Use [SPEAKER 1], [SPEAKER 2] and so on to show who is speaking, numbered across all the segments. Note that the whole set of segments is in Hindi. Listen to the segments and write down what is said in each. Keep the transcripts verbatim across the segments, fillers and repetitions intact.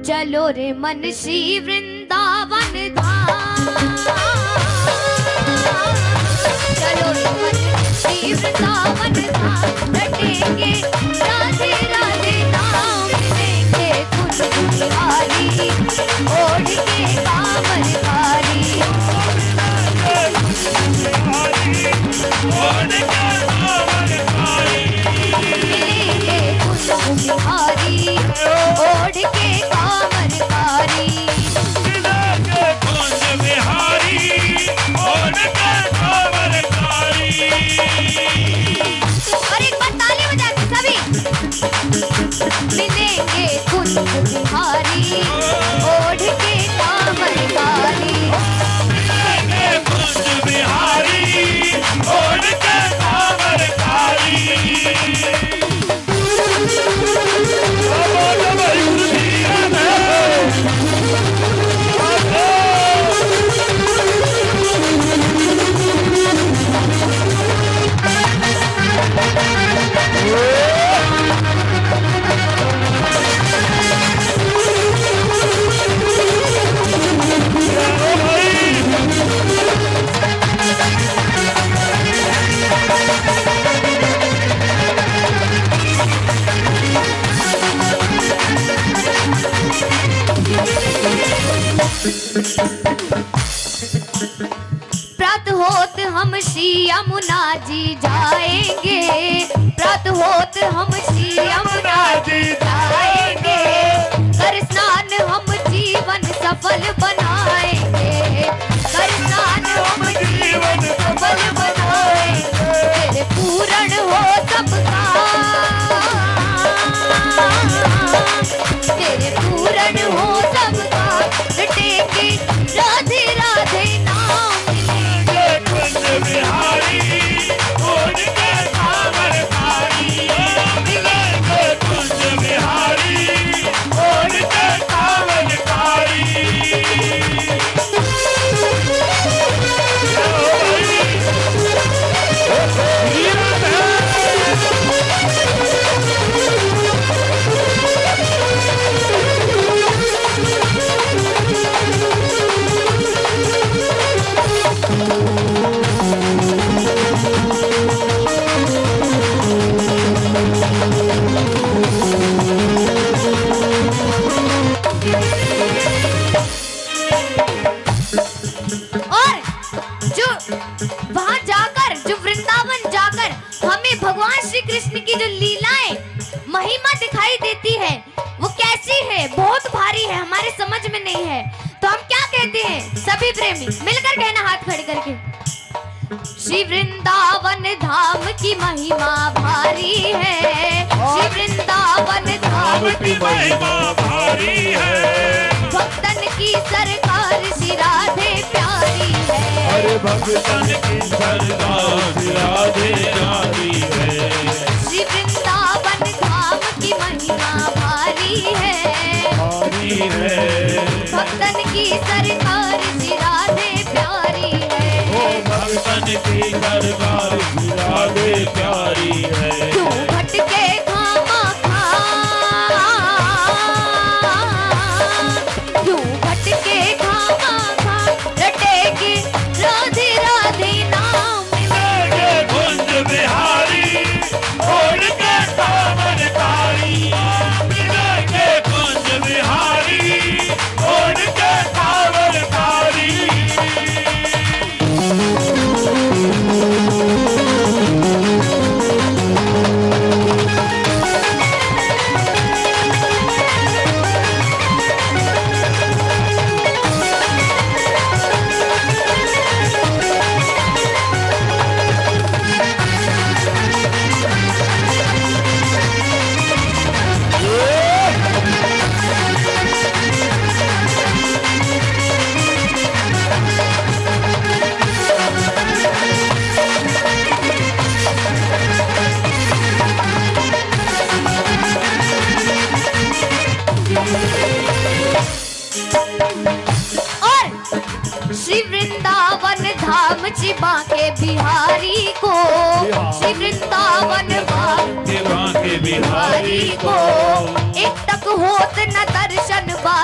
[SPEAKER 1] चलो रे मन श्री वृंदावन धाम, चलो रे मन श्री वृंदावन धाम, रटेंगे राधे राधे नाम, मिलेंगे कुछ बिहारी ओढ़ के कांवर धारी, मिलेंगे कुछ बिहारी ओढ़ के कामरकारी,
[SPEAKER 2] मिलेंगे कुंज बिहारी ओढ़ के कामरकारी।
[SPEAKER 1] और एक बार ताली बजा के सभी, मिलेंगे कुंज बिहारी ओढ़ के कामरकारी,
[SPEAKER 2] मिलेंगे कुंज बिहारी ओढ़ के कामरकारी।
[SPEAKER 1] प्रात होत हम श्री यमुना जी जाएंगे, प्रात होत हम श्री यमुना जी जाएंगे, कर स्नान हम जीवन सफल बनाएंगे, कर स्नान हम जीवन सफल बनाएंगे, तेरे पूर्ण हो सबका, तेरे पूर्ण हो सबका, रटेंगे राधे राधे नाम, मिलेंगे
[SPEAKER 2] कुंज बिहारी ओढ़ के कामरकारी, मिलेंगे कुंज बिहारी ओढ़ के कामरकारी।
[SPEAKER 1] और जो वहां जाकर, जो वृंदावन जाकर हमें भगवान श्री कृष्ण की जो लीलाएं महिमा दिखाई देती है वो कैसी है, बहुत भारी है, हमारे समझ में नहीं है, तो हम क्या कहते हैं सभी प्रेमी मिलकर कहना हाथ खड़े करके, श्री वृंदावन धाम की महिमा भारी है, श्री वृंदावन धाम की
[SPEAKER 2] महिमा भारी है,
[SPEAKER 1] भक्तन की सरकार श्री राधे प्यारी है,
[SPEAKER 2] अरे भक्तन की सरकार राधे प्यारी है,
[SPEAKER 1] श्री वृंदावन धाम की महिमा भारी है,
[SPEAKER 2] भारी है,
[SPEAKER 1] भक्तन की सरकार श्री राधे प्यारी है,
[SPEAKER 2] ओ भक्तन की सरकार राधे प्यारी है,
[SPEAKER 1] क्यों भटके खामा खा, क्यों भटके खामा खा, रटेगी राधे राधे नाम,
[SPEAKER 2] मिलेंगे कुंज बिहारी ओढ़ के कामरकारी, मिलेंगे कुंज बिहारी ओढ़ के कामरकारी।
[SPEAKER 1] धाम चिबा के बिहारी को, श्री वृंदावन
[SPEAKER 2] के बिहारी को
[SPEAKER 1] एक तक होत न दर्शन बा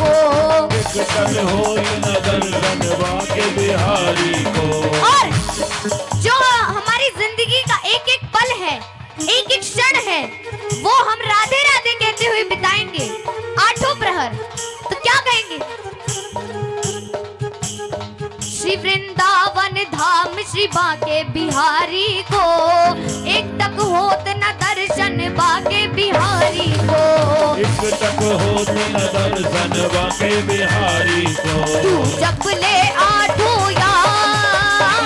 [SPEAKER 2] एक टक हो न दर्शन बाके बिहारी को।
[SPEAKER 1] और जो हमारी जिंदगी का एक एक पल है, एक एक क्षण है, वो हम राधे राधे कहते हुए बिताएंगे आठों प्रहर। तो क्या कहेंगे? श्री वृंदावन धाम श्री बाके बिहारी को, एक तक होत न दर्शन बाके बिहारी को।
[SPEAKER 2] एक टक हो न दर्शन बाके बिहारी को।
[SPEAKER 1] तू जप ले आठों यार,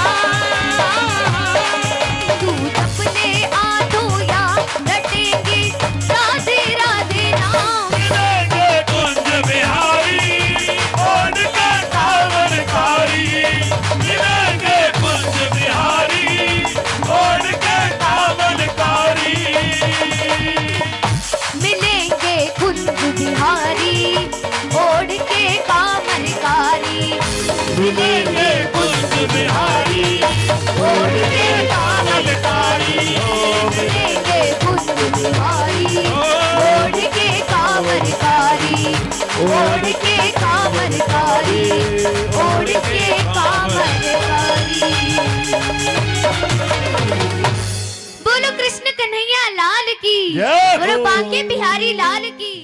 [SPEAKER 1] तू जप ले आठों यार, रटेंगे राधे राधे नाम।
[SPEAKER 2] मिलेंगे कुंज बिहारी ओढ़ के कांवरकारी। मिलेंगे कुंज बिहारी ओढ़ के कांवरकारी।
[SPEAKER 1] मिलेंगे कुंज बिहारी ओढ़ के कामरकारी।
[SPEAKER 2] मिलेंगे कुंज बिहारी ओढ़ के कांवरकारी।
[SPEAKER 1] मिलेंगे कुंज बिहारी ओढ़ के कामरकारी। ओढ़ के कामरकारी, ओढ़ के कामरकारी। बोलो कृष्ण कन्हैया लाल की,
[SPEAKER 2] जय हो।
[SPEAKER 1] बोलो बांके बिहारी लाल की।